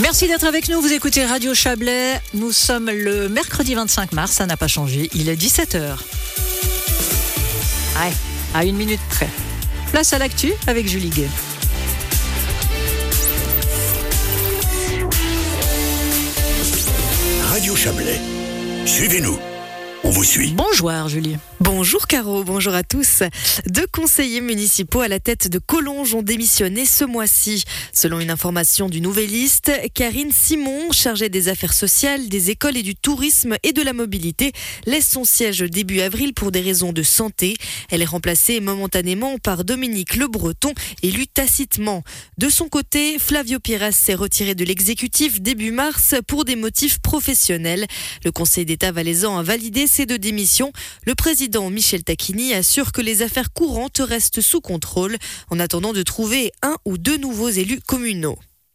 Merci d'être avec nous, vous écoutez Radio Chablais. Nous sommes le mercredi 25 mars, ça n'a pas changé, il est 17h. Ouais, à 1 minute près. Place à l'actu avec Julie Gay. Radio Chablais, suivez-nous, on vous suit. Bonjour Julie. Bonjour Caro, bonjour à tous. 2 conseillers municipaux à la tête de Collonges ont démissionné ce mois-ci. Selon une information du Nouvelliste, Karine Simon, chargée des affaires sociales, des écoles et du tourisme et de la mobilité, laisse son siège début avril pour des raisons de santé. Elle est remplacée momentanément par Dominique Le Breton, élu tacitement. De son côté, Flavio Piras s'est retiré de l'exécutif début mars pour des motifs professionnels. Le Conseil d'État valaisan a validé ces 2 démissions. Le président Michel Tacchini assure que les affaires courantes restent sous contrôle en attendant de trouver 1 ou 2 nouveaux élus communaux.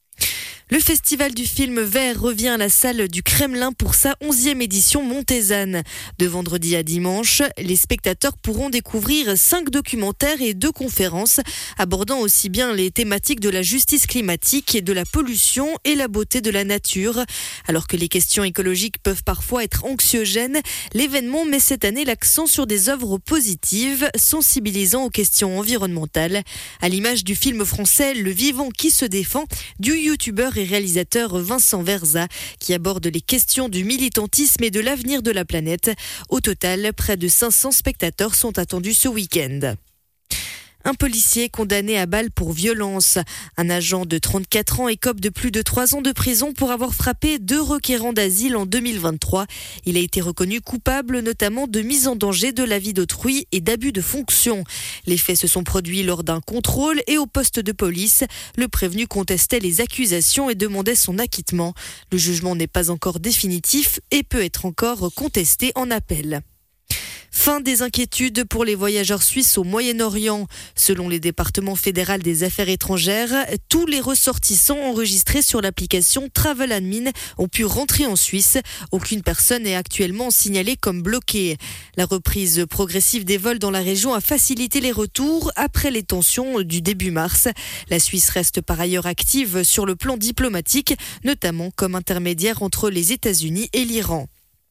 Le Festival du film vert revient à la salle du Kremlin pour sa 11e édition montésane. De vendredi à dimanche, les spectateurs pourront découvrir 5 documentaires et 2 conférences abordant aussi bien les thématiques de la justice climatique et de la pollution et la beauté de la nature. Alors que les questions écologiques peuvent parfois être anxiogènes, l'événement met cette année l'accent sur des œuvres positives, sensibilisant aux questions environnementales. À l'image du film français Le Vivant qui se défend, du youtubeur et réalisateur Vincent Verza, qui aborde les questions du militantisme et de l'avenir de la planète. Au total, près de 500 spectateurs sont attendus ce week-end. Un policier condamné à balle pour violence. Un agent de 34 ans écope de plus de 3 ans de prison pour avoir frappé 2 requérants d'asile en 2023. Il a été reconnu coupable notamment de mise en danger de la vie d'autrui et d'abus de fonction. Les faits se sont produits lors d'un contrôle et au poste de police. Le prévenu contestait les accusations et demandait son acquittement. Le jugement n'est pas encore définitif et peut être encore contesté en appel. Fin des inquiétudes pour les voyageurs suisses au Moyen-Orient. Selon les départements fédéraux des affaires étrangères, tous les ressortissants enregistrés sur l'application Travel Admin ont pu rentrer en Suisse. Aucune personne n'est actuellement signalée comme bloquée. La reprise progressive des vols dans la région a facilité les retours après les tensions du début mars. La Suisse reste par ailleurs active sur le plan diplomatique, notamment comme intermédiaire entre les États-Unis et l'Iran.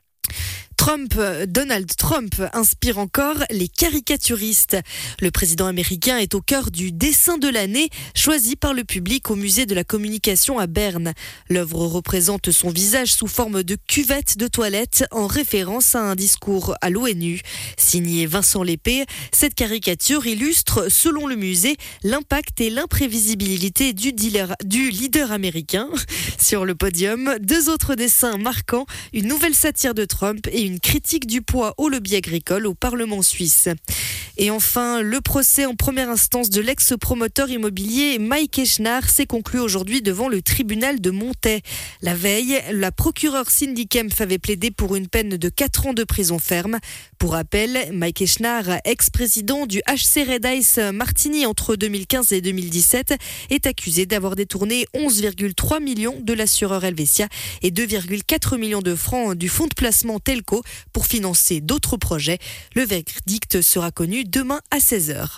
Donald Trump inspire encore les caricaturistes. Le président américain est au cœur du dessin de l'année, choisi par le public au musée de la communication à Berne. L'œuvre représente son visage sous forme de cuvette de toilette en référence à un discours à l'ONU. Signé Vincent Lépée, cette caricature illustre, selon le musée, l'impact et l'imprévisibilité du leader américain. Sur le podium, 2 autres dessins marquants, une nouvelle satire de Trump et une critique du poids au lobby agricole au Parlement suisse. Et enfin, le procès en première instance de l'ex-promoteur immobilier Mike Echnar s'est conclu aujourd'hui devant le tribunal de Montaix. La veille, la procureure Cindy Kempf avait plaidé pour une peine de 4 ans de prison ferme. Pour rappel, Mike Echnar, ex-président du HC Red Ice Martini entre 2015 et 2017, est accusé d'avoir détourné 11,3 millions de l'assureur Helvetia et 2,4 millions de francs du fonds de placement Telco pour financer d'autres projets. Le verdict sera connu demain à 16h.